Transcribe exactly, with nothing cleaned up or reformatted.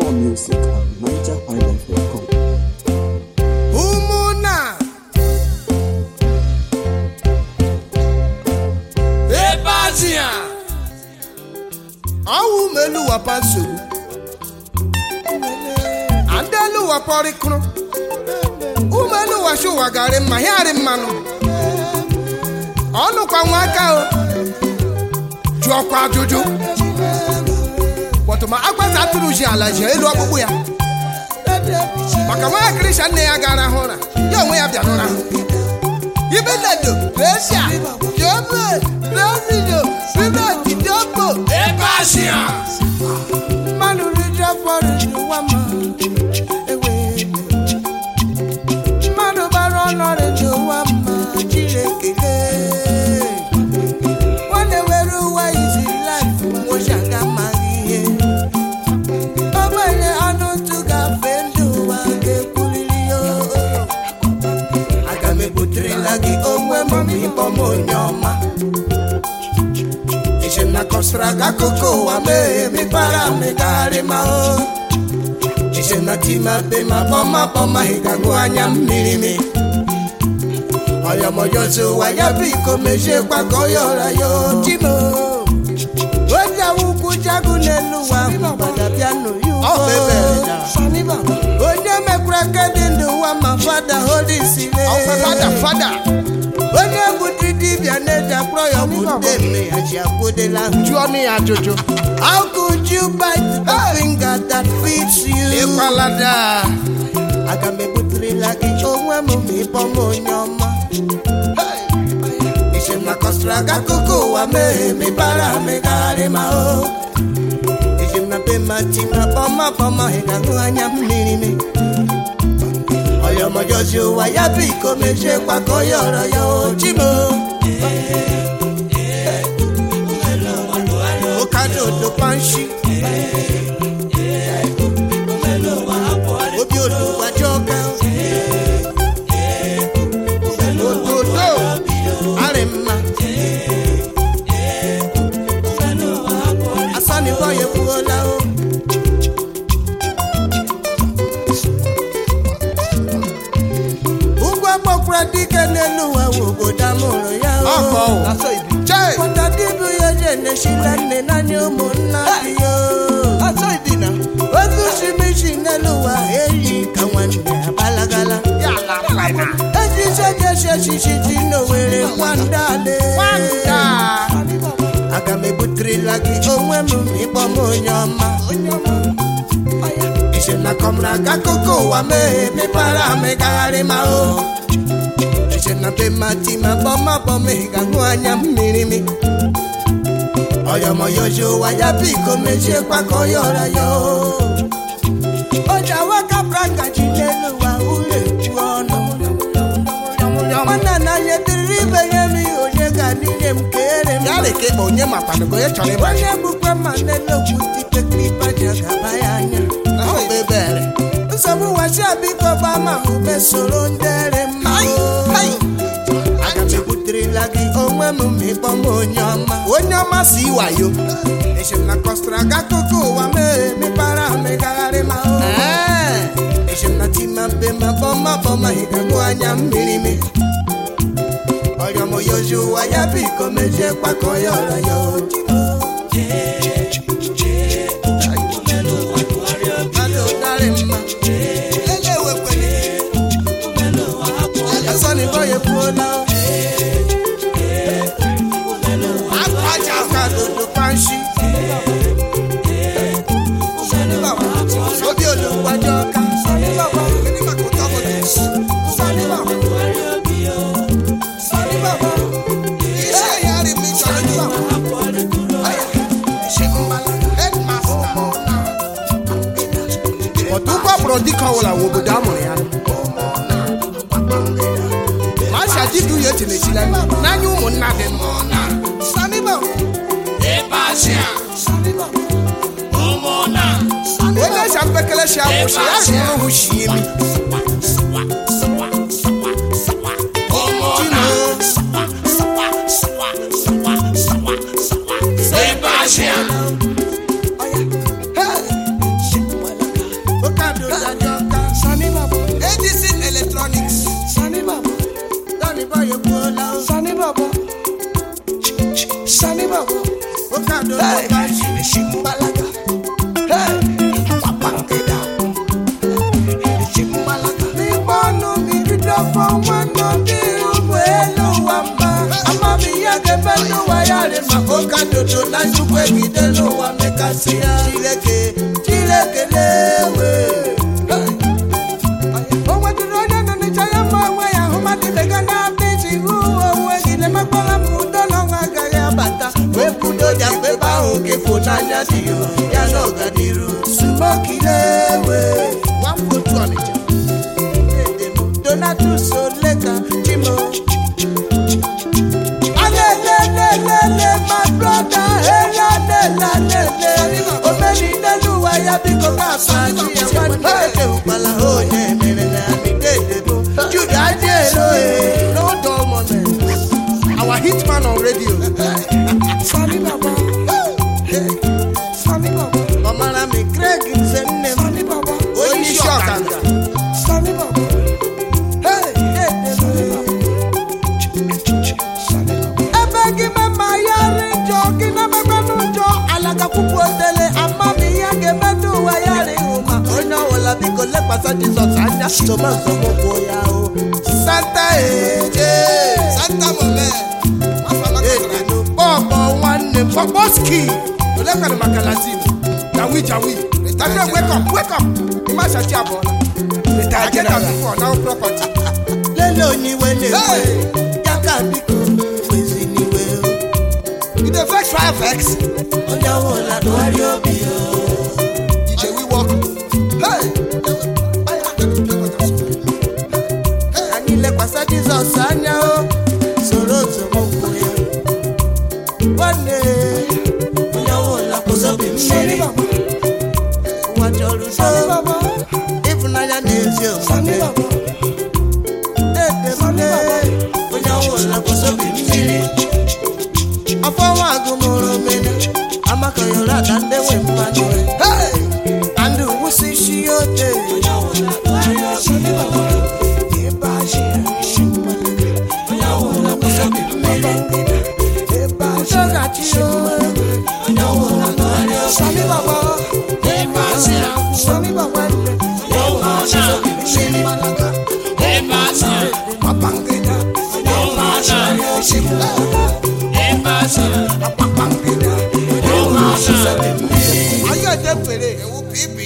More music at niger highlife dot com. Umuna Ebazia Awu melu wapansu Andelu waporikro Umelu washu wagare mahari manu Onu kwa mwaka o Jua kwa juju Watuma akwa zaturu ji ala je elu ọkpụkpụ ya maka nwa Christian ne ya gara hụra ya onwe ya bịa n'ụra ibe dedo Asia Jobe Brazil Sibeti Jobo Ebasia manu rija for the woman ewe manu baro no the woman chilekele one weru wa is life mo shanga mari obele anu to ga fendu wa ke kulilio agame putre lagi onwe mami pomo nyoma na kostraga koko wa me mi para me gare mao ise na tima be ma boma boma higangu anya mirimi oyo mojo so wa ya bi ko me se pa ko yo ra yo timo oja wuku jagu nelu wa bada piano you oh bebe sani ba oja me krake dindu wa ma father holy sile oh father father Onye buti dibia neja proyo bude me ajakode la Johnny ajojo. How could you bite the hey. finger that feeds you? Ekwalada. Agame butri lagi onwe mo mi pomo nyoma. Hey. Ishe na kostraga koko wa me mi para me gare ma o. Ishe na be matima poma poma higangu anya mnini Oyo mojoju wa ya bi ko me se pa ko yoro yo jimo o kado do panshi o bi o do wa joka o do do arema asani boye fuola o dike nelu wa wo damoro ya o aso ibi che wanda dibu ye je ne shilane na nyomo na yo aso ibi na ozu shimishi nelu wa eyi kanwande abalagala ya la faina eji se je se shishi tino were wandale wanda agame butri lagi onwe mu mi pomo nyoma ise na komra ga koko wa me me para me gare ma o na be matima boma boma higangu anya mirimi oyo moyo jo wa ya bi ko meje kwa ko yora yo oja wa ka pranga jinelu wa ule tuono mana na ye diribe yemi onye ga ninye mkere yale ke onye mapano go ye chore ba onye bukwa manelo kuti pe klipa jaga bayanya o bebere nsabu wa shabi ko ba ma ube soro ndere mai hai agame butri lagi onwe mu mi pomo nyoma onyoma si wayo eshe na kostraga koko wa me mi para me gare ma o eh eshe na tima be ma boma boma higangu anya mirimi oyo mo yoju wa ya bi ko meje pa ko yoro yo Dika wala wo bodamu ya Masha jidu yeti ne chila na nyu mo na de mo na Saniba Ebasia Saniba Omo na Wele shampekele sha wo shi ya ro hu shi mi Omo na Ebasia Our hitman on radio. Funny Baba. Funny Baba. Mama mi Craig is the name. Funny Baba. Only shock and Funny Baba. Hey, hey, Funny Baba. Ebe gi me mayari jogi na me gbanu jo alaga pupu tele ama mi ya ge medu wa yari uma. Ona wala bi ko le pasa Jesus anya to ma so mo boya o. Santa eh. Santa mole. Boboski, you look at the Macalazine. Jawi, Jawi. Wake up, wake up. You must have a ball. The target of before now property. Leloni, when you Yakabiko is anywhere. You the first five X. On your wall, I do you be. D J, we walk. Hey, I need the passages of Sanya. So, Rose, one day, when you will put up in Sunny Baba, what you're Sunny Baba, if I need you, Sunny Baba, Sunny Baba, when you will put up in Sunny. I found a good moment, I'm a coyote and they went my way. Hey, and the wussy she your day, when you will Sunny Baba, get by she, when you will put up in Sunny. Sunny Baba, Sunny Baba, Sunny Baba,